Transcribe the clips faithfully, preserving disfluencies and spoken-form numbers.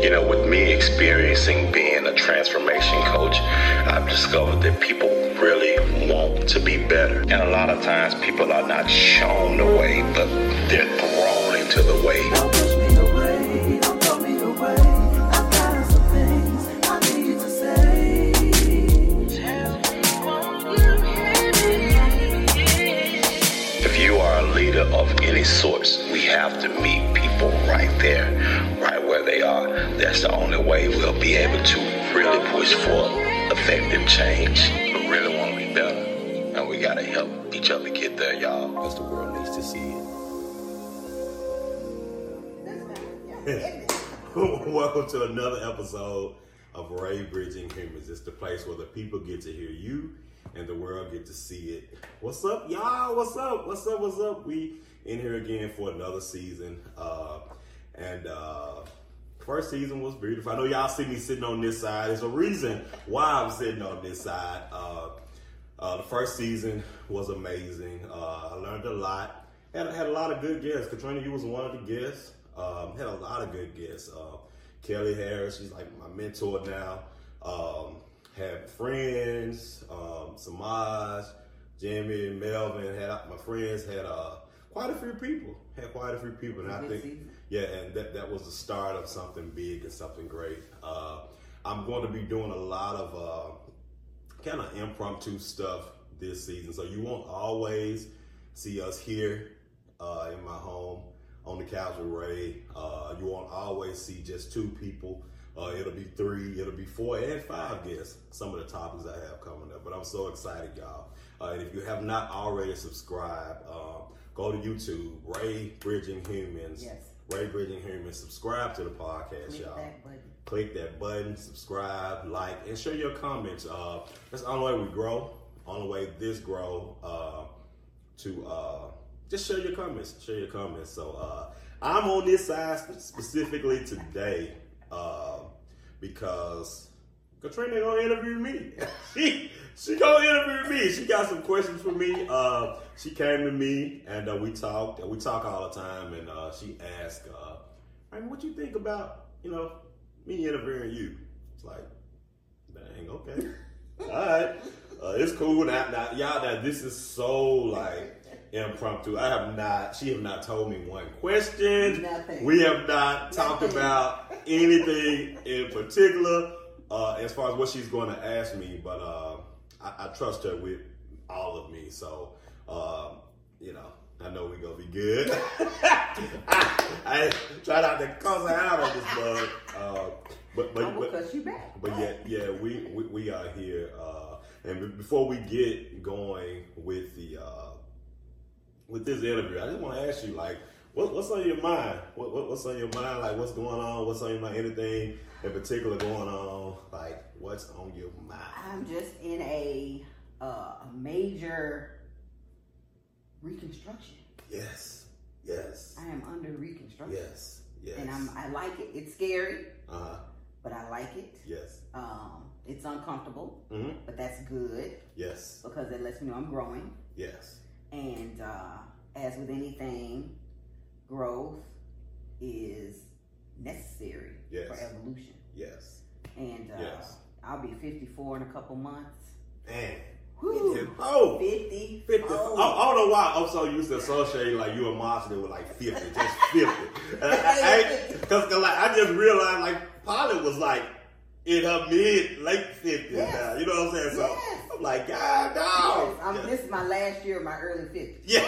You know, with me experiencing being a transformation coach, I've discovered that people really want to be better. And a lot of times people are not shown the way, but they're thrown into the way. Don't push me away, don't throw me away. I've got some things I need to say. Tell me, won't you hear me? If you are a leader of any sorts, we have to meet people right there, right where they are. That's the only way we'll be able to really push for effective change. We really want to be better, and we got to help each other get there, y'all. Because the world needs to see it. Welcome to another episode of Ray Bridging Humans. It's the place where the people get to hear you and the world get to see it. What's up, y'all? What's up? What's up? What's up? We in here again for another season. Uh, and uh, first season was beautiful. I know y'all see me sitting on this side. There's a reason why I'm sitting on this side. Uh, uh, the first season was amazing. Uh, I learned a lot. Had, had a lot of good guests. Katrina, you was one of the guests. Um, had a lot of good guests. Uh, Kelly Harris, she's like my mentor now. Um, had friends, um, Samaj, Jimmy, Melvin. Had my friends had uh, quite a few people. Had quite a few people, and I think, yeah, and that that was the start of something big and something great. Uh, I'm going to be doing a lot of uh, kind of impromptu stuff this season, so you won't always see us here uh, in my home on the couch with Ray. Uh, you won't always see just two people. Uh, it'll be three, it'll be four, and five guests. Some of the topics I have coming up, but I'm so excited, y'all. Uh, and if you have not already subscribed, um, go to YouTube, Ray Bridging Humans. Yes. Ray Bridging Humans. Subscribe to the podcast, Click y'all. that button. Click that button, subscribe, like, and share your comments. Uh, that's the only way we grow. Only way this grow. Uh, to uh, just share your comments. Share your comments. So uh, I'm on this side specifically today uh, because Katrina gonna interview me. she she gonna interview me. She got some questions for me. Uh, she came to me and uh, we talked. And we talk all the time. And uh, she asked, uh, "I mean, what you think about you know me interviewing you?" It's like, dang, okay, all right, uh, it's cool. Now, now, y'all, now this is so like impromptu. I have not. She have not told me one question. Nothing. We have not talked Nothing. about anything in particular. Uh, as far as what she's going to ask me, but uh, I, I trust her with all of me. So, uh, you know, I know we're going to be good. I, I try not to cuss her out on this bug. Uh, but, but, I will but, cuss you back. but yeah, yeah, we, we, we are here. Uh, and before we get going with the uh, with this interview, I just want to ask you, like, what, what's on your mind? What, what, what's on your mind? Like, what's going on? What's on your mind? Anything in particular going on? Like, what's on your mind? I'm just in a uh, a major reconstruction. Yes, yes, I am under reconstruction. yes, yes. And I'm I like it. It's scary, uh huh. but I like it. Yes. Um, it's uncomfortable, Mm-hmm. but that's good Yes. because it lets me know I'm growing. Yes. And uh, as with anything, growth is necessary Yes. for evolution. Yes. And uh, Yes. I'll be fifty-four in a couple months. Man. Whew. Oh. fifty. fifty. Oh. I, I don't know why I'm so used to associating like you and Monster with like fifty, just fifty. And I, I, Cause, cause like I just realized like Polly was like in her mid late fifties Yes. now. You know what I'm saying? So Yes. I'm like, God, dog. Yes, I'm, yeah. This is my last year of my early fifties. Yeah.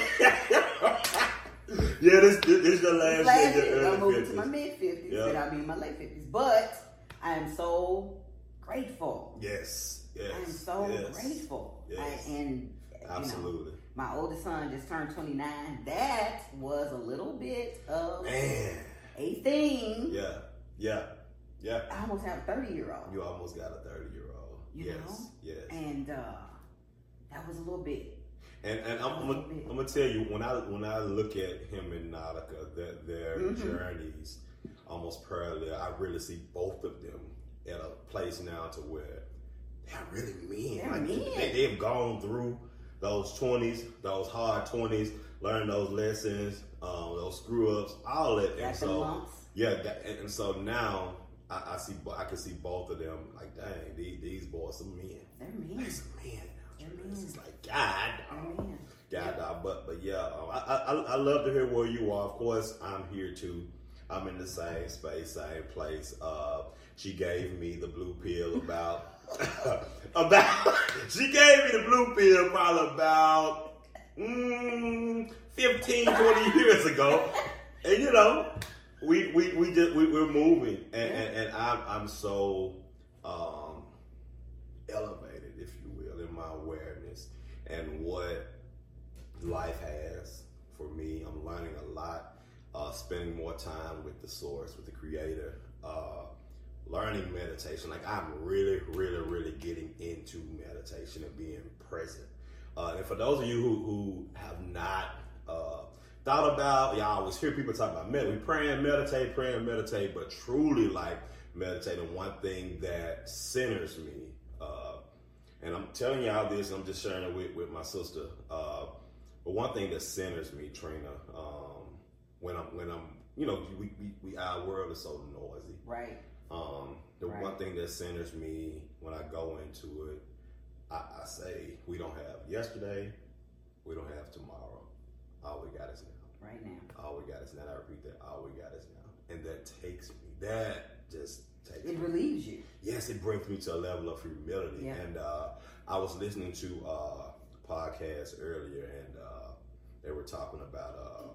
Yeah, this this, this is the last, Last year. year, I'm moving fifties. to my mid fifties, Yeah. and I'll be in my late fifties. But I am so grateful. Yes. Yes. I am so yes. grateful. Yes. I, and you Absolutely. know, my oldest son just turned twenty-nine. That was a little bit of Man. a thing. Yeah. Yeah. Yeah. I almost have a thirty year old. You almost got a thirty year old. You Yes. know? Yes. And uh, that was a little bit. And and I'm, I'm, gonna, I'm gonna tell you when I when I look at him and Nautica, their, their Mm-hmm. journeys almost parallel. I really see both of them at a place now to where they're really men. They're like men. They, they've gone through those twenties, those hard twenties, learned those lessons, um, those screw ups, all that. And Got them so lumps. yeah, that, and, and so now I, I see, I can see both of them. Like, dang, these, these boys some men. They're men. Like some men. They're It's men. just like God, They're dog. men. God, dog. But but yeah, um, I, I I love to hear where you are. Of course, I'm here too. I'm in the same space, same place. Uh, she gave me the blue pill about about. She gave me the blue pill probably about mm, fifteen, twenty years ago, and you know, we we we just we, we're moving, and and, and I'm I'm so um, elevated, if you will, in my awareness and what life has for me. I'm learning a lot. Uh, spending more time with the source, with the creator, uh, learning meditation. Like I'm really, really, really getting into meditation and being present. Uh, and for those of you who, who have not uh, thought about, y'all always hear people talk about med- we pray and meditate, pray and meditate, but truly like meditating, one thing that centers me, uh, and I'm telling y'all this, I'm just sharing it with, with my sister, uh, but one thing that centers me, Trina, um, When I'm, when I'm, you know, we, we, we our world is so noisy. Right. Um, the Right. one thing that centers me when I go into it, I, I say we don't have yesterday, we don't have tomorrow. All we got is now. Right now. All we got is now. I repeat that. All we got is now, and that takes me. That just takes It me. relieves you. Yes, it brings me to a level of humility. Yeah. And uh, I was listening to uh, a podcast earlier, and uh, they were talking about. Um,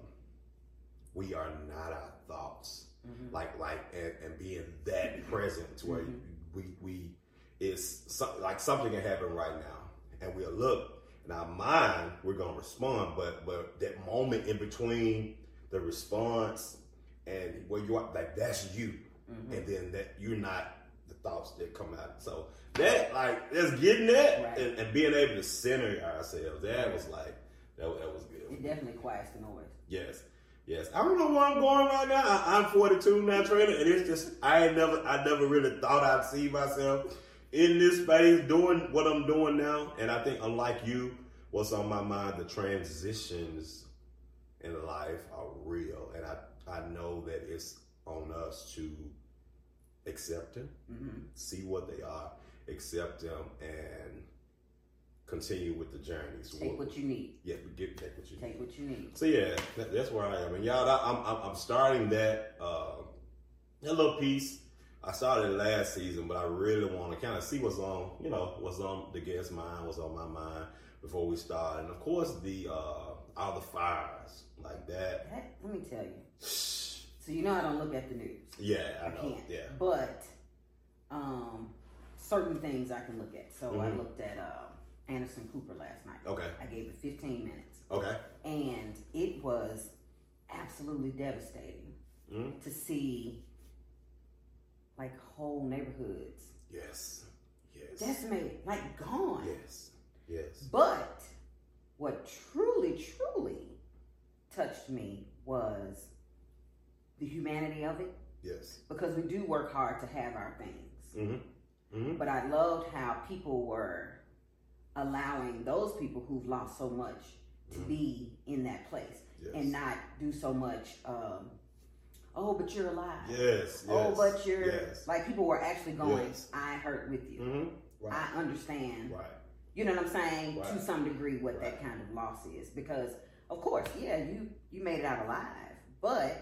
We are not our thoughts, mm-hmm. like like and, and being that present to where mm-hmm. we we it's some, like something can happen right now, and we'll look in our mind. We're gonna respond, but but that moment in between the response and where you are, like that's you, mm-hmm. and then that you're not the thoughts that come out. So that like just getting that right. and, and being able to center ourselves. That was like that, that was good. It definitely quiets the noise. Yes. Yes, I don't know where I'm going right now. I, I'm forty-two now, Trina, and it's just I ain't never, I never really thought I'd see myself in this space doing what I'm doing now. And I think, unlike you, what's on my mind, the transitions in life are real, and I, I know that it's on us to accept them, mm-hmm. see what they are, accept them, and continue with the journey. So take what, what you need. Yeah, get take what you take need. what you need. So yeah, that, that's where I am. And y'all, I'm I'm, I'm starting that uh, that little piece. I started it last season, but I really want to kind of see what's on, you know, what's on the guest's mind, what's on my mind before we start. And of course, the uh, all the fires like that. that. Let me tell you. So you know I don't look at the news. Yeah, I, I know. can't. Yeah, but um, certain things I can look at. So mm-hmm. I looked at. Uh, Anderson Cooper last night. Okay. I gave it fifteen minutes. Okay. And it was absolutely devastating mm-hmm. to see like whole neighborhoods. Yes. Yes. Decimated, like gone. Yes. Yes. But what truly, truly touched me was the humanity of it. Yes. Because we do work hard to have our things. Mm-hmm. Mm-hmm. But I loved how people were allowing those people who've lost so much to mm-hmm. be in that place yes. and not do so much um, oh but you're alive yes, yes oh but you're yes. like people were actually going yes. I hurt with you mm-hmm. right. I understand right. you know what I'm saying right. to some degree what right. that kind of loss is, because of course yeah you you made it out alive, but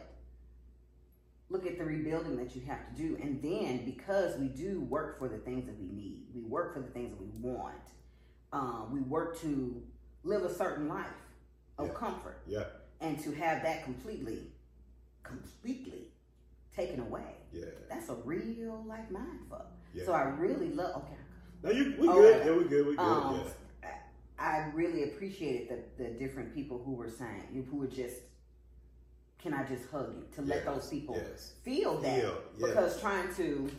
look at the rebuilding that you have to do. And then because we do work for the things that we need, we work for the things that we want. Um, we work to live a certain life of yeah. comfort. Yeah. And to have that completely, completely taken away. Yeah. That's a real like mind fuck. Yeah. So I really love. Okay. No, you we oh, good. okay. Yeah, we good. We good. Um, yeah. I, I really appreciated the the different people who were saying, who were just, can I just hug you? To let yes. those people yes. feel that. Feel. Yes. Because trying to,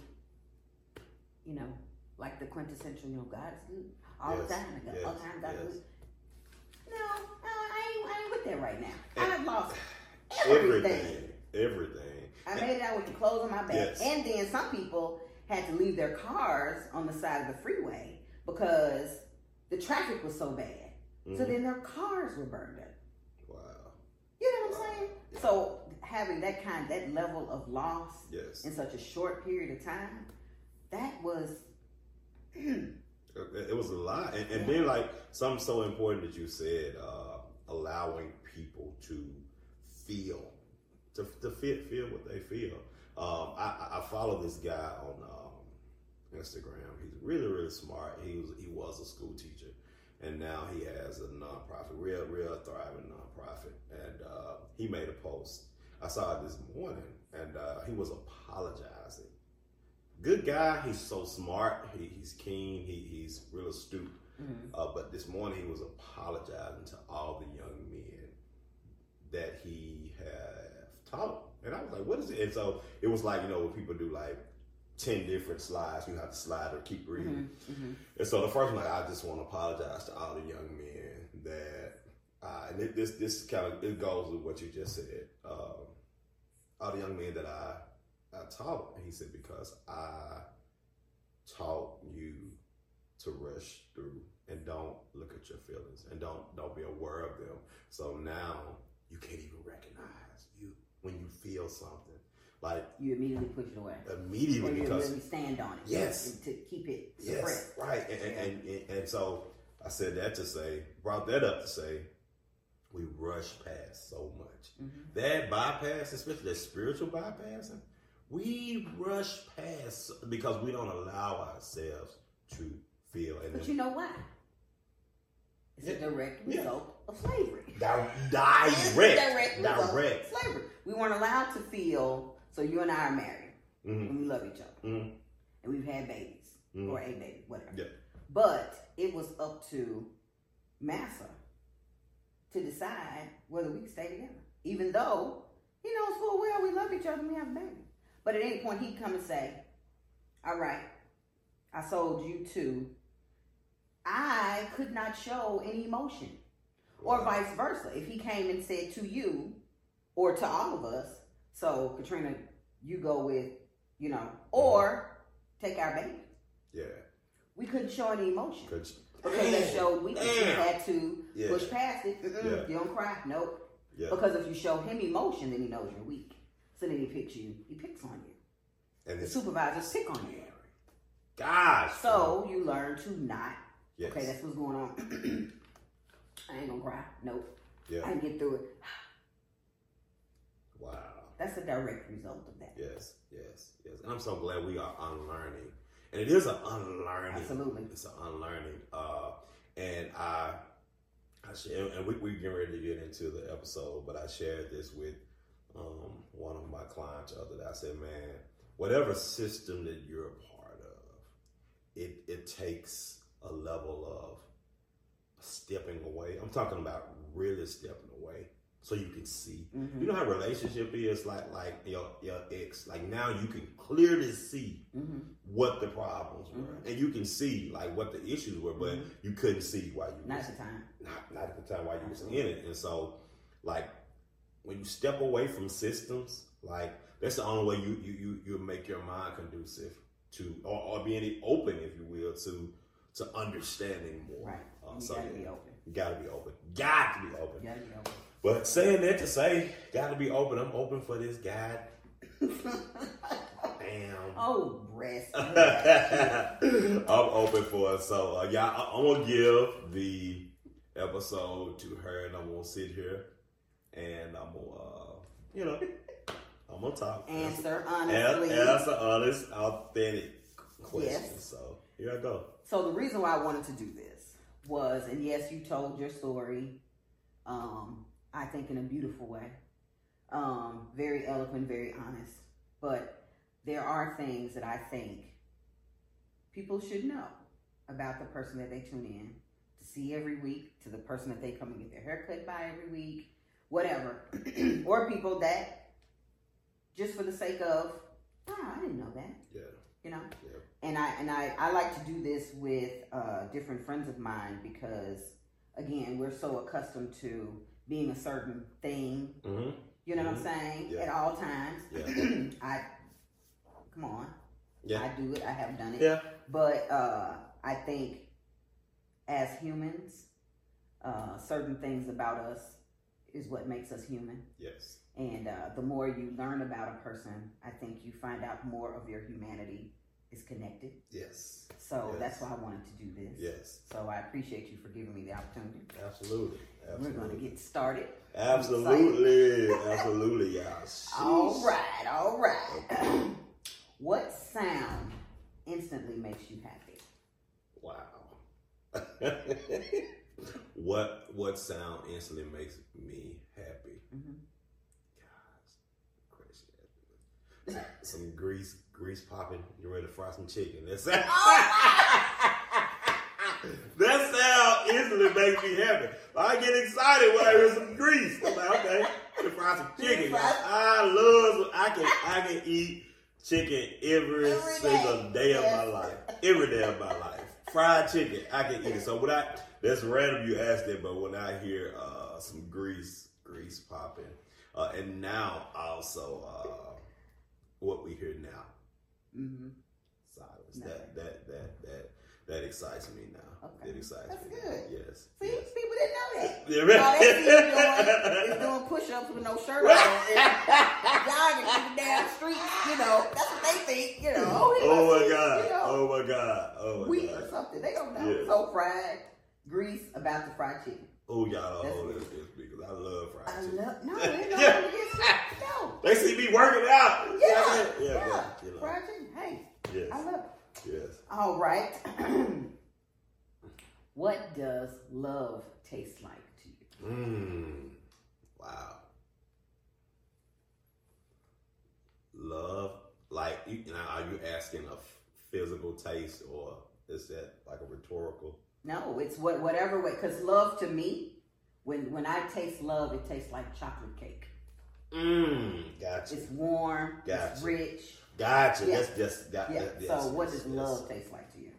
you know, like the quintessential, you know, God is good all yes. the time. God, yes. all the time, God yes. is good. No, I ain't, I ain't with that right now. And I've lost everything. Everything. Everything. I made it out with the clothes on my back. Yes. And then some people had to leave their cars on the side of the freeway because the traffic was so bad. Mm-hmm. So then their cars were burned up. Wow. You know what I'm saying? Yeah. So having that kind, that level of loss Yes. in such a short period of time, that was. It was a lot. And, and then, like, something so important that you said, uh, allowing people to feel, to, to feel, feel what they feel. Um, I, I follow this guy on um, Instagram. He's really, really smart. He was he was a school teacher, and now he has a nonprofit, real, real thriving nonprofit. And uh, he made a post. I saw it this morning, and uh, he was apologizing. Good guy. He's so smart. He, he's keen. He, he's real astute. Mm-hmm. Uh, but this morning he was apologizing to all the young men that he have taught. And I was like, what is it? And so it was like, you know, when people do like ten different slides, you have to slide or keep reading. Mm-hmm. Mm-hmm. And so the first one, like, I just want to apologize to all the young men that, uh, and it, this this kind of, it goes with what you just said. Um, all the young men that I, I taught. And he said, because I taught you to rush through and don't look at your feelings and don't don't be aware of them. So now you can't even recognize you when you feel something. Like, You immediately push it away. immediately, Or you because really stand on it. Yes. To keep it yes, suppressed. right. And, and, and, and, and so I said that to say, brought that up to say, we rush past so much. Mm-hmm. That bypass, especially that spiritual bypassing, we rush past because we don't allow ourselves to feel. And But then, you know why? It's Yeah. a direct Yeah. result of slavery. Di- It's direct, a direct result direct. of slavery. We weren't allowed to feel. So you and I are married, Mhm. and we love each other, Mhm. and we've had babies Mhm. or a baby, whatever. Yeah. But it was up to Massa to decide whether we could stay together, even though he knows full well we love each other and we have a baby. But at any point he'd come and say, "All right, I sold you to." I could not show any emotion, or vice versa. If he came and said to you, or to all of us, "So Katrina, you go with, you know, or take our baby." Yeah. We couldn't show any emotion Could- because that showed weakness. We Damn. had to Yeah. push past it. Mm-mm, Yeah. You don't cry, nope. Yeah. Because if you show him emotion, then he knows you're weak. So then he picks you. He picks on you. And The it's supervisors pick on you. gosh. So you learn to not. Yes. Okay, that's what's going on. I ain't gonna cry. Nope. I Yeah. can get through it. Wow. That's a direct result of that. Yes. Yes. Yes. And I'm so glad we are unlearning. And it is an unlearning. Absolutely. It's an unlearning. Uh, and I, I share, and we we getting ready to get into the episode, but I shared this with um, one of my clients the other day. I said, man, whatever system that you're a part of, it it takes a level of stepping away. I'm talking about really stepping away so you can see. Mhm. You know how a relationship is like like your your ex. Like now you can clearly see Mm-hmm. what the problems were, Mhm. and you can see like what the issues were, but Mhm. you couldn't see why you Not was at the time. not not at the time why you was in it. And so, like when you step away from systems, like that's the only way you you you you make your mind conducive to, or, or being open, if you will, to to understanding more. Right. Uh, You so gotta yeah, be open. You gotta be open. Got to be open. You gotta be open. But saying that to say, gotta be open. I'm open for this guy. Damn. Oh, breast. I'm open for it. So, uh, yeah, I, I'm going to give the episode to her, and I'm going to sit here, and I'm going to, uh, you know, I'm going to talk. Answer An- honestly. Answer honest, authentic questions. Yes. So, here I go. So the reason why I wanted to do this was, and yes, you told your story, um, I think in a beautiful way, um, very eloquent, very honest. But there are things that I think people should know about the person that they tune in to see every week, to the person that they come and get their haircut by every week, whatever. Or people that just for the sake of, oh, I didn't know that, Yeah. you know? Yeah. And I and I, I like to do this with uh, different friends of mine because, again, we're so accustomed to being a certain thing. Mm-hmm. You know Mhm. what I'm saying? Yeah. At all times. Yeah. I come on. Yeah. I do it. I have done it. Yeah. But uh, I think as humans, uh, certain things about us is what makes us human. Yes. And uh, the more you learn about a person, I think you find out more of your humanity is connected. Yes. So Yes. that's why I wanted to do this. Yes. So I appreciate you for giving me the opportunity. Absolutely. Absolutely. We're going to get started. Absolutely. Absolutely, y'all. All Sheesh. right, all right. What sound instantly makes you happy? Wow. what what sound instantly makes me happy? Mm-hmm. Gosh, crazy. Some grease grease popping. You ready to fry some chicken? That's that sound instantly makes me happy. I get excited when I hear some grease. I'm like, okay, I'm gonna fry some chicken. I love. I can I can eat chicken every, Every single day. day of my life. Every day of my life. Fried chicken, I can eat it. So when I, that's random you asked it, but when I hear uh, some grease, grease popping, uh, and now also uh, what we hear now, Mm-hmm. silence. No. That that that that that excites me now. Okay. It excites That's me. good. Now. Yes. See, yes. people didn't know that. Yeah, All right. they see you doing is doing push-ups with no shirt on and jogging through the damn streets. You know, that's what they think. You know, oh, he Oh must my be, God! you know, Oh my God! Oh my wheat God! or something. They don't know. Yeah. So fried grease about the fried chicken. Oh, y'all don't That's hold good. this because I love fried I chicken. love no, ain't no Yeah. no. They see me working out. Yeah, yeah, yeah. but, you know, Fried chicken. Hey, yes, I love it. yes. All right. What does love taste like to you? Mmm. Wow. Love, like, you, now, are you asking a f- physical taste, or is that like a rhetorical? No, it's what whatever way. Because love to me, when when I taste love, it tastes like chocolate cake. Mmm. Gotcha. It's warm. It's Gotcha. rich. Gotcha. Yeah. That's just got. Yeah. that- yes, so what yes, does yes. love taste like to you?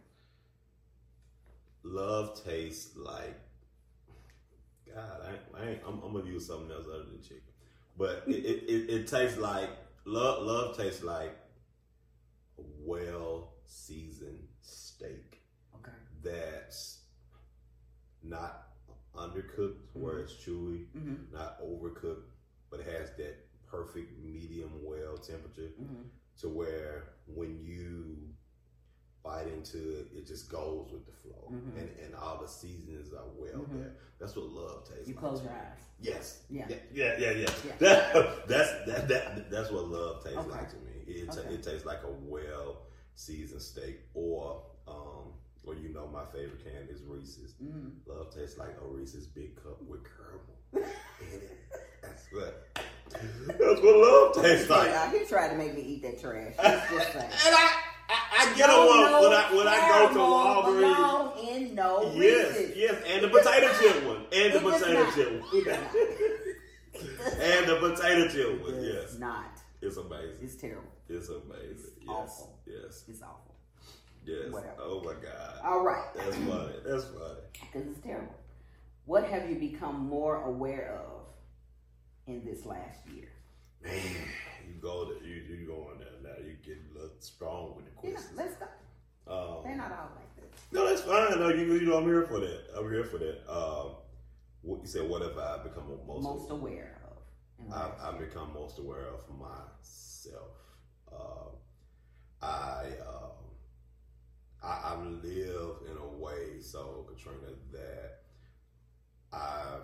Love tastes like. God, I, I ain't, I'm, I'm gonna use something else other than chicken, but it, it, it, it tastes like love. Love tastes like a well seasoned steak Okay. that's not undercooked, where it's chewy, Mm-hmm. not overcooked, but has that perfect medium well temperature Mm-hmm. to where when you bite into it, it just goes with the flow, Mhm. and and all the seasonings are well Mhm. there. That's what love tastes You like. close to your me. eyes. Yes. Yeah. Yeah. Yeah. Yeah. Yeah. Yeah. That, that's that, that that's what love tastes Okay. like to me. It ta- Okay. it tastes like a well seasoned steak, or um, or you know my favorite candy is Reese's. Mm-hmm. Love tastes like a Reese's big cup with caramel in it. That's what that's what love tastes like. Yeah, he tried to make me eat that trash. It's just saying. And I, I, I get No, them no when I when I go to caramel Walgreens. belong in no Yes, Reese's. yes, and the potato chip one, and the It does potato not. chip It one, does not. and the potato chip one. It's Yes, not. it's amazing. It's terrible. It's amazing. It's Yes, awful. yes, It's awful. yes. Whatever. Oh my God, All right. that's funny. That's funny. Because it's terrible. What have you become more aware of in this last year? Man, you go to you you going there now. You get a little strong with the Yeah, questions. let's go. Um, They're not all like this. No, that's fine. No, you, you know, I'm here for that. I'm here for that. Um, what you said? What have I become most? Most aware of. in the I, last I've year. become most aware of myself. Um, I, um, I I live in a way, so Katrina, that I've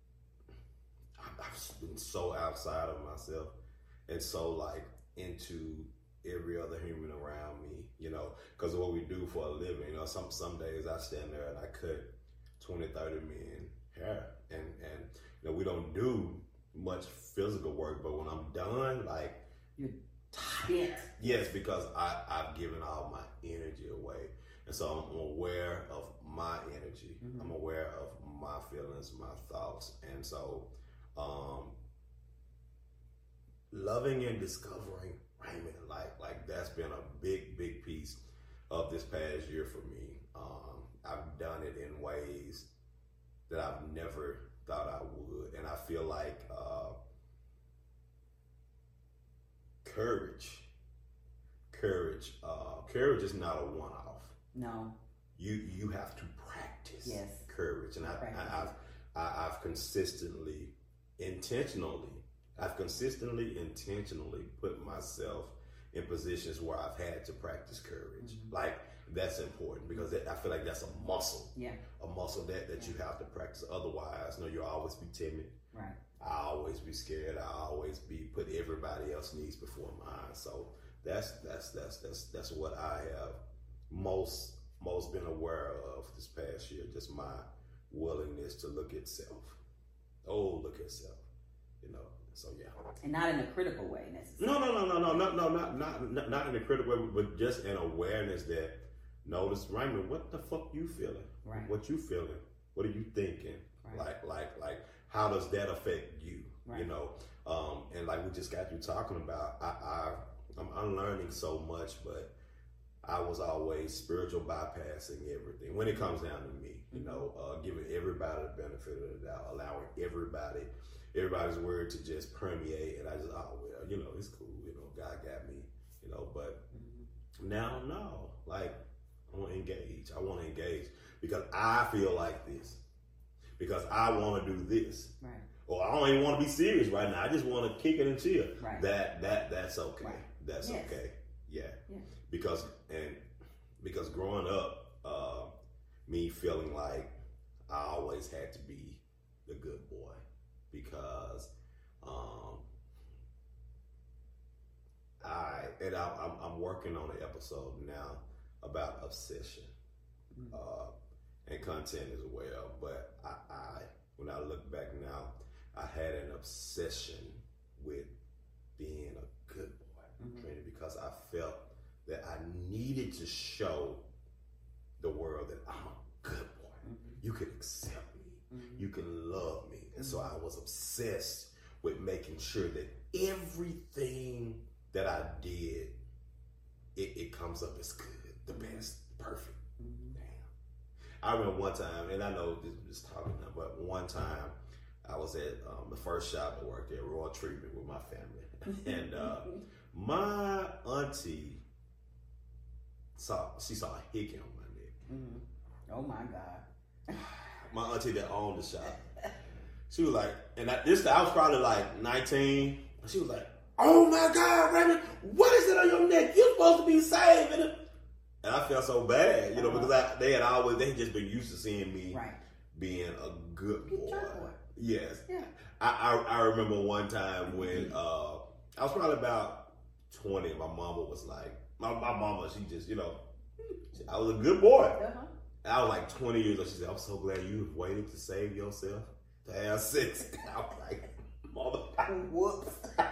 I've been so outside of myself and so like into every other human around me, you know, because of what we do for a living. You know, some some days I stand there and I cut twenty, thirty men hair, and and you know, we don't do much physical work, but when I'm done, like, You're bent. yes, because I, I've given all my energy away. And so I'm aware of my energy. Mhm. I'm aware of my feelings, my thoughts. And so um, loving and discovering Raymond, like, like that's been a big, big piece of this past year for me. Um, I've done it in ways that I've never thought I would. And I feel like uh, courage, courage, uh, courage is not a one-off. No. You you have to practice Yes. courage, and I, Practice. I, I've I, I've consistently intentionally, I've consistently, intentionally put myself in positions where I've had to practice courage. Mm-hmm. Like, that's important because that, I feel like that's a muscle. Yeah. A muscle that, that Yeah. you have to practice. Otherwise, you know, you'll always be timid. Right. I always be scared. I always be put everybody else's needs before mine. So that's that's that's that's that's what I have most most been aware of this past year. Just my willingness to look at self. Oh, look at self. You know. So yeah. And not in a critical way necessarily. No, no, no, no, no, no, no, not not not, not in a critical way, but just an awareness that notice, Raymond, what the fuck you feeling? Right. What you feeling? What are you thinking? Right. Like like like how does that affect you? Right. You know, um, and like we just got you talking about, I, I I'm unlearning so much, but I was always spiritual bypassing everything when it comes down to me. You know, uh, giving everybody the benefit of the doubt, allowing everybody, everybody's word to just permeate, and I just, oh well, you know, it's cool. You know, God got me. You know, but Mm-hmm. now, no, like I want to engage. I want to engage because I feel like this. Because I want to do this. Right. Or I don't even want to be serious right now. I just want to kick it and chill. Right. That that that's okay. Right. That's Yes. okay. Yeah. Yeah. Because and because growing up, uh, me feeling like I always had to be the good boy because um, I and I, I'm, I'm working on an episode now about obsession. Mm-hmm. Uh, and content as well. But I, I, when I look back now, I had an obsession with being a good boy, Mm-hmm. Trinity, because I felt that I needed to show the world that I'm a good boy. Mm-hmm. You can accept me. Mm-hmm. You can love me. And so I was obsessed with making sure that everything that I did, it, it comes up as good, the best, perfect. Mm-hmm. I remember one time, and I know this is talking now, but one time I was at um, the first shop I worked at, Royal Treatment, with my family, and uh, my auntie saw she saw a hickey on my neck. Mm-hmm. Oh my God. My auntie that owned the shop, she was like, and I, this I was probably like nineteen. She was like, "Oh my God, Raymond, what is it on your neck? You're supposed to be saving it." And I felt so bad, you know, Uh-huh. because I, they had always, they had just been used to seeing me Right. being a good Good boy. church boy. Yes. Yeah. I, I I remember one time when uh, I was probably about twenty. My mama was like, my, my mama, she just, you know, she, I was a good boy. Uh-huh. And I was like twenty years old. She said, "I'm so glad you waited to save yourself to have sex." And I was like, mama, Whoops.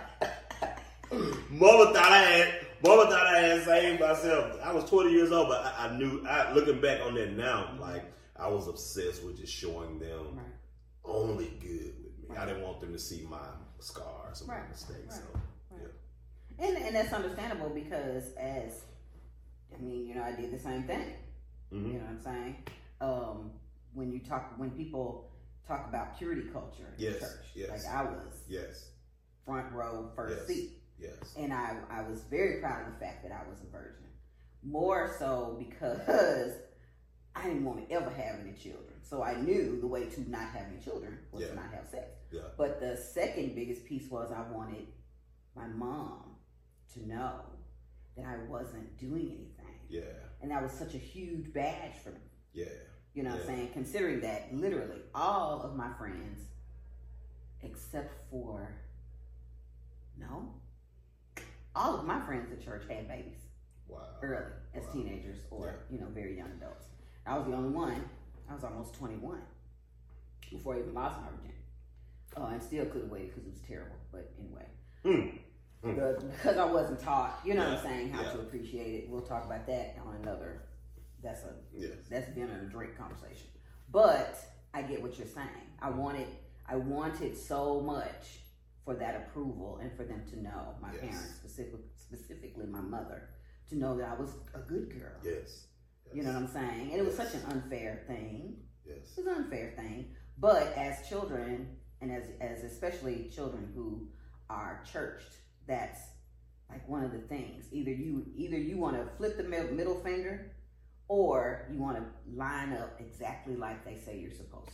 mama thought I had, mama thought I had saved myself. I was twenty years old, but I, I knew, I, looking back on that now, like, I was obsessed with just showing them Right. only good with me. Right. I didn't want them to see my scars or my Right. mistakes. Right. So, Right. yeah. And and that's understandable because as I mean, you know, I did the same thing. Mhm. You know what I'm saying? Um, when you talk, when people talk about purity culture in Yes, church, yes. like I was Yes. front row, first Yes. seat, Yes. and I I was very proud of the fact that I was a virgin. More so because I didn't want to ever have any children, so I knew the way to not have any children was Yeah. to not have sex. Yeah. But the second biggest piece was I wanted my mom to know that I wasn't doing anything. Yeah. And that was such a huge badge for me. Yeah. You know what I'm Yeah. saying? Considering that literally all of my friends, except for, no, all of my friends at church had babies Wow. early as Wow. teenagers or, Yeah. you know, very young adults. I was the only one. I was almost twenty-one before I even lost my virginity. Oh, and still could have waited because it was terrible. But anyway. Mm. The- because I wasn't taught, you know what Yeah, I'm saying, how yeah. to appreciate it. We'll talk about that on another, that's a, Yes. that's dinner and a drink conversation. But I get what you're saying. I wanted, I wanted so much for that approval and for them to know, my Yes. parents, specific, specifically my mother, to know that I was a good girl. Yes. You know what I'm saying? And it was Yes. such an unfair thing. Yes. It was an unfair thing. But as children, and as, as especially children who are churched, that's like one of the things. Either you either you want to flip the mid- middle finger, or you want to line up exactly like they say you're supposed to.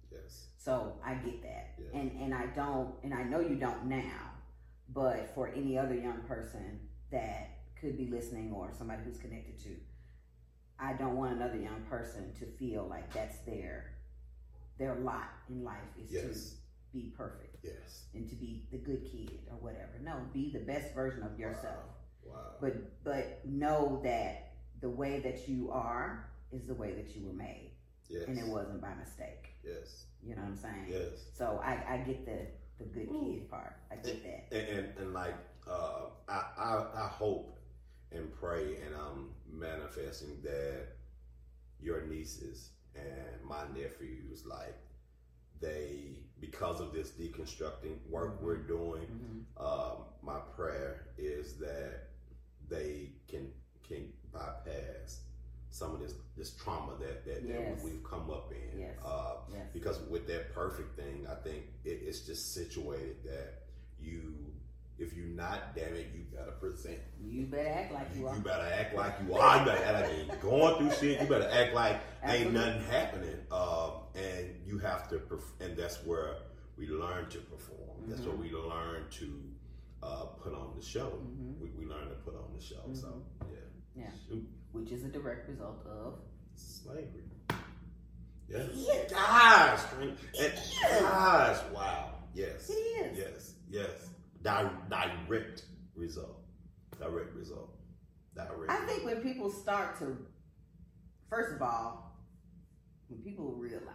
Yes. So I get that, Yeah. and and I don't, and I know you don't now, but for any other young person that could be listening or somebody who's connected to, I don't want another young person to feel like that's their their lot in life is Yes. to be perfect Yes. and to be the good kid or whatever. No, be the best version of yourself. Wow. But but know that the way that you are is the way that you were made, Yes. and it wasn't by mistake. Yes. You know what I'm saying? Yes. So I, I get the the good kid part. I get that. And, and, and like, uh, I, I, I hope and pray, and I'm manifesting that your nieces and my nephews, like, they, because of this deconstructing work we're doing, Mm-hmm. um, my prayer is that they can can bypass some of this this trauma that that, Yes. that we've come up in. Yes. Uh, Yes. Because with that perfect thing, I think it, it's just situated that you, if you're not, damn it, you better present. You better act like you You, are. you better act like you are. You better act like you ain't going through shit. You better act like ain't Absolutely. nothing happening. Um, and you have to, perf- and that's where we learn to perform. That's where we learn to uh, put on the show. Mhm. We, we learn to put on the show. So yeah, Yeah. Shoot. Which is a direct result of Slavery. Yes. Gosh, and, and gosh, wow. Yes. It is. Yes. Yes. Di- direct result. Direct result. Direct. I think when people start to, first of all, when people realize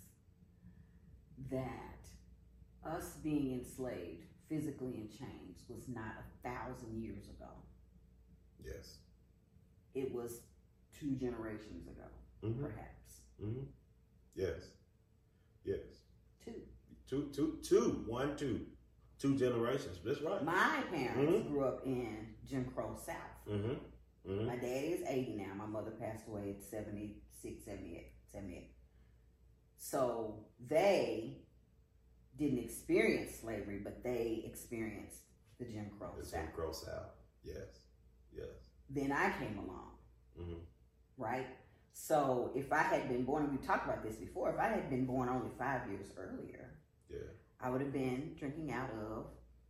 that us being enslaved physically in chains was not a thousand years ago. Yes. It was two generations ago, Mm-hmm. perhaps. Mm-hmm. Yes. Yes. Two. Two, two, two, one, two, two generations. That's right. My parents Mhm. grew up in Jim Crow South. Mm-hmm. Mm-hmm. My daddy is eighty now. My mother passed away at seventy-six, seventy-eight, seventy-eight. So they didn't experience slavery, but they experienced the Jim Crow It's South. Jim Crow South. Yes. Yes. Then I came along, Mm-hmm. right? So if I had been born, and we talked about this before, if I had been born only five years earlier, Yeah. I would have been drinking out of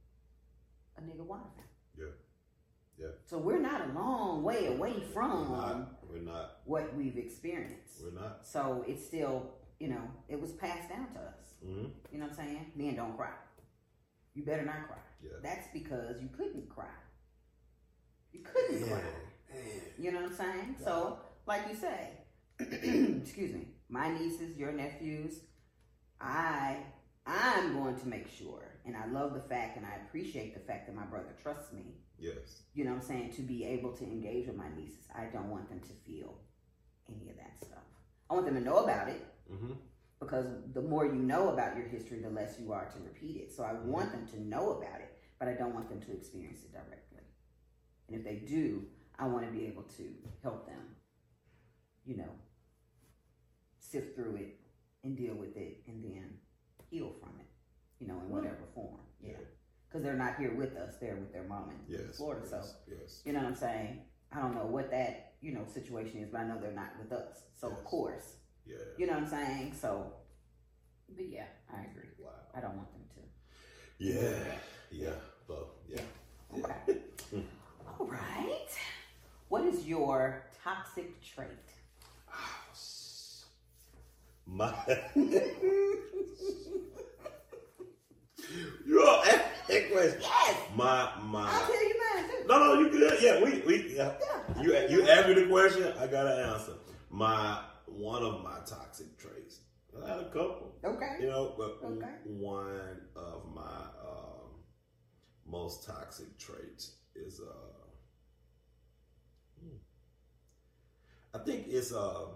a nigga water fountain. Yeah. Yeah. So we're not a long way away from We're not. We're not. what we've experienced. We're not. So it's still, you know, it was passed down to us. Mm-hmm. You know what I'm saying? Men don't cry. You better not cry. Yeah. That's because you couldn't cry. You couldn't Man. cry. Man. You know what I'm saying? So, like you say, excuse me, my nieces, your nephews, I, I'm going to make sure, and I love the fact, and I appreciate the fact that my brother trusts me. Yes. You know what I'm saying? To be able to engage with my nieces, I don't want them to feel any of that stuff. I want them to know about it. Mm-hmm. Because the more you know about your history, the less you are to repeat it. So I want them to know about it, but I don't want them to experience it directly. And if they do, I want to be able to help them, you know, sift through it and deal with it and then heal from it, you know, in whatever form. Yeah. Because they're not here with us. They're with their mom in Yes. Florida. So, Yes. Yes. you know what I'm saying? I don't know what that, you know, situation is, but I know they're not with us. So, Yes. of course. Yeah. You know what I'm saying? So, but yeah, I agree. Wow. I don't want them to. Yeah. Yeah. Well, yeah. Okay. All right. What is your toxic trait? My. You're asking question. Yes. My my. I'll tell you mine too. No, no, you good. Yeah, we we. Yeah. Yeah. You you asked me the question. I got an answer. My one of my toxic traits. I had a couple. Okay. You know, but Okay. one of my um, most toxic traits is uh. hmm. I think it's uh.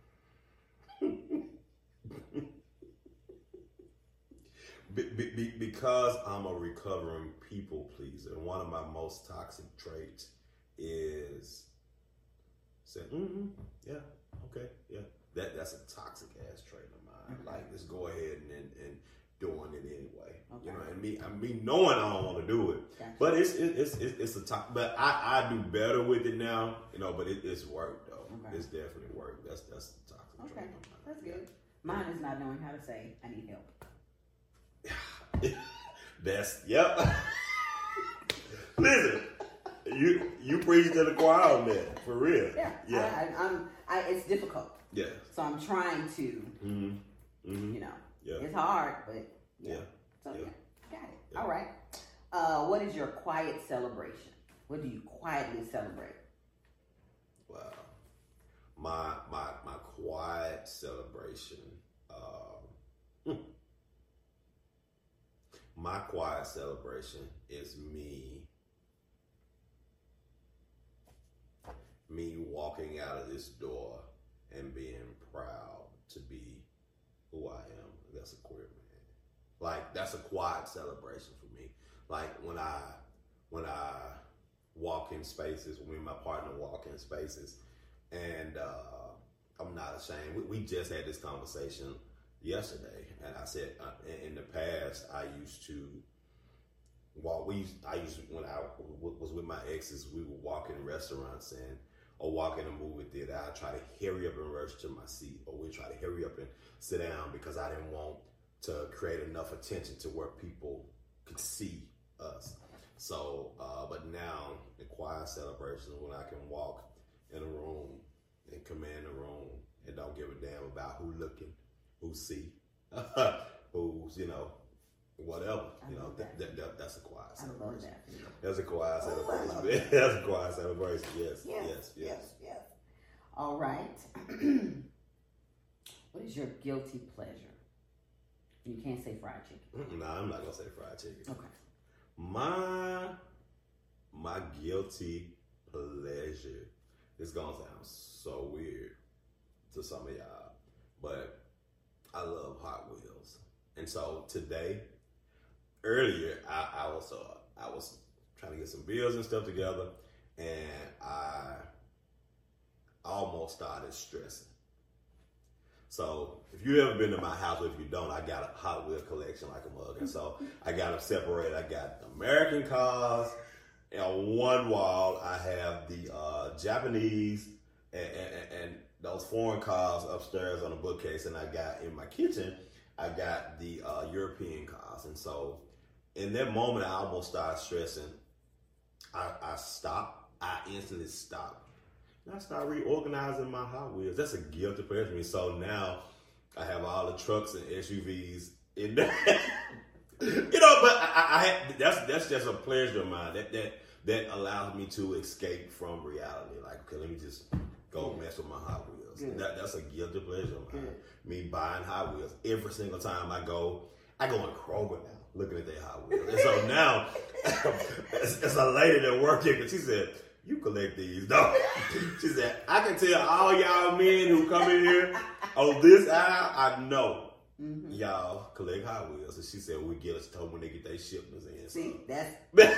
Be, be, be- because I'm a recovering people pleaser, one of my most toxic traits is saying, mm-hmm, yeah, okay, yeah. That that's a toxic ass trait of mine. Okay. Like, just go ahead and, and, and doing it anyway. Okay. You know, and me, I mean, knowing I don't want to do it, Gotcha. but it's it, it's it's it's a top. But I, I do better with it now. You know, but it, it's work though. Okay. It's definitely work. That's that's the toxic Okay. trait of mine. That's Yeah. good. Mine is not knowing how to say, I need help. That's, yep. Listen, you you preach to the choir on that, for real. Yeah. Yeah. I, I, I'm, I, it's difficult. Yeah. So I'm trying to, Mm-hmm. Mm-hmm. you know, Yeah. it's hard, but yeah. Yeah. So Yeah. yeah, got it. Yeah. All right. Uh, what is your quiet celebration? What do you quietly celebrate? Wow. My my my quiet celebration. Um, hmm. My quiet celebration is me me walking out of this door and being proud to be who I am. That's a queer man. Like, that's a quiet celebration for me. Like, when I when I walk in spaces, when me and my partner walk in spaces, and uh, I'm not ashamed. We, we just had this conversation yesterday, and I said uh, in, in the past I used to walk. We used, I used to, when I w- was with my exes, we would walk in restaurants and or walk in a movie theater. I try to hurry up and rush to my seat, or we try to hurry up and sit down because I didn't want to create enough attention to where people could see us. So, uh, but now the quiet celebration when I can walk in a room and command the room and don't give a damn about who looking, who see, who's, you know, whatever. I You know, love that, that. that, that, that's a quiet I love celebration. that for you. That's a quiet Oh, I love celebration. that. That's a quiet celebration. Yes, Yes, yes, yes. yes, yes. All right. What is your guilty pleasure? You can't say fried chicken. Mm-mm, nah, I'm not gonna say fried chicken. Okay. My my guilty pleasure. This gonna sound so weird to some of y'all, but I love Hot Wheels, and so today, earlier, I, I was uh, I was trying to get some bills and stuff together, and I almost started stressing. So if you ever been to my house, or if you don't, I got a Hot Wheel collection like a mug. And so I got them separated. I got American cars, and on one wall I have the uh, Japanese and, and, and those foreign cars upstairs on the bookcase. And I got in my kitchen, I got the uh, European cars. And so in that moment, I almost started stressing. I, I stopped. I instantly stopped. I started reorganizing my Hot Wheels. That's a guilty pleasure for me. So now I have all the trucks and S U Vs in there. You know, but I, I, I have, that's that's just a pleasure of mine. That that that allows me to escape from reality. Like, okay, let me just go mess with my Hot Wheels. Good. That that's a guilty pleasure of mine. Good. Me buying Hot Wheels every single time I go. I go in Kroger now, looking at their Hot Wheels. And so now, it's, it's a lady that worked here, but she said, "You collect these, no?" She said, "I can tell all y'all men who come in here on this aisle, I know Mm-hmm. y'all collect Hot Wheels." And she said, "We get us told when they get their shipments in." See, that's relationship.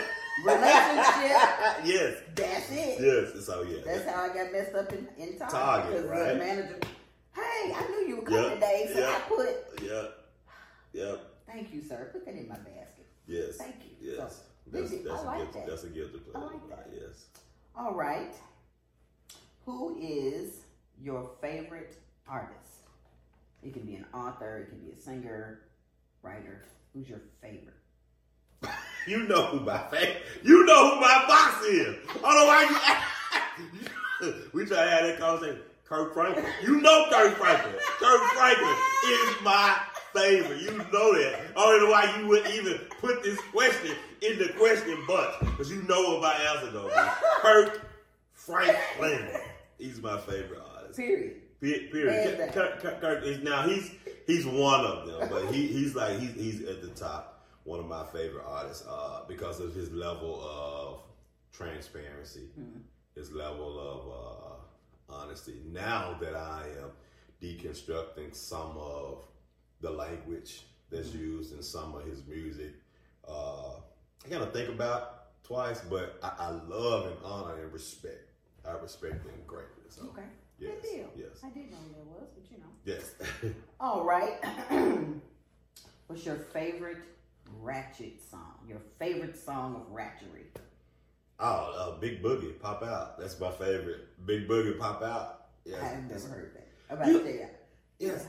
Yes, that's it. yes. So yeah, That's how I got messed up in, in Target. Target, Because right? the manager, hey, I knew you were coming Yep, today, so yep. I put, Yep, yep, thank you, sir. Put that in my basket. yes, Thank you. yes. So, That's, Vicky, that's I a like guilty, that. that's a guilty pleasure. like that. Yes. All right. Who is your favorite artist? It can be an author, it can be a singer, writer. Who's your favorite? You know who my fa- You know who my boss is. I don't know why you. We try to have that conversation. Kirk Franklin. You know Kirk Franklin. Kirk Franklin is my favorite. You know that. I don't know why you wouldn't even put this question in the question box, because you know what my answer gonna be. Kirk Franklin. He's my favorite artist. Period. Pe- Period. Hands Kirk, Kirk, Kirk is now he's he's one of them, but he he's like he's he's at the top. One of my favorite artists uh, because of his level of transparency, Mm-hmm. his level of uh, honesty. Now that I am deconstructing some of the language that's Mm-hmm. used in some of his music, uh, I gotta think about twice, but I, I love and honor and respect. I respect him greatly. So. Okay. Yes, Good deal. yes. I didn't know who that was, but you know. Yes. All right. What's your favorite ratchet song? Your favorite song of ratchery? Oh, uh, Big Boogie, Pop Out. That's my favorite. Big Boogie, Pop Out. Yes. I've never It's- heard that. About You- that. Yes.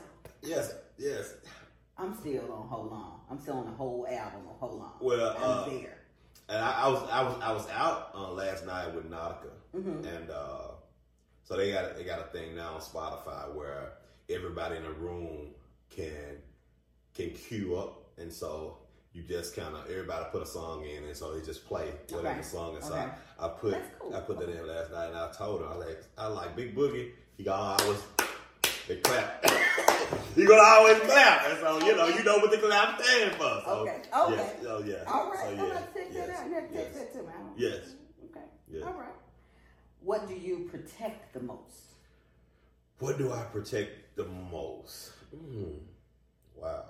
Yes, yes. I'm still on Hold On. I'm still on the whole album of Hold On. Well, I'm uh, there. And I, I was I was I was out uh, last night with Nautica, Mhm. and uh, so they got they got a thing now on Spotify where everybody in the room can can queue up, and so you just kind of everybody put a song in, and so they just play whatever Okay. song. And so Okay. I, I put That's cool. I put that in last night, and I told her I like I like Big Boogie. He got I was they clap. You gonna always clap, and so you know you know what the clap stand for. So, Okay. Okay. Yes. Oh yeah. All right. So, I'm yeah. going to take yes. that out. You have to yes. take that too, man. Yes. Okay. Yeah. All right. What do you protect the most? What do I protect the most? Mm, wow.